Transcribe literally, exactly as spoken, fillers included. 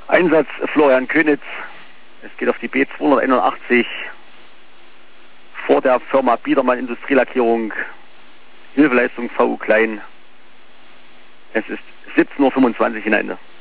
Einsatz Florian Könitz. Es geht auf die B zweihunderteinundachtzig vor der Firma Biedermann Industrielackierung, Hilfeleistung V U Klein. Es ist siebzehn Uhr fünfundzwanzig in Ende.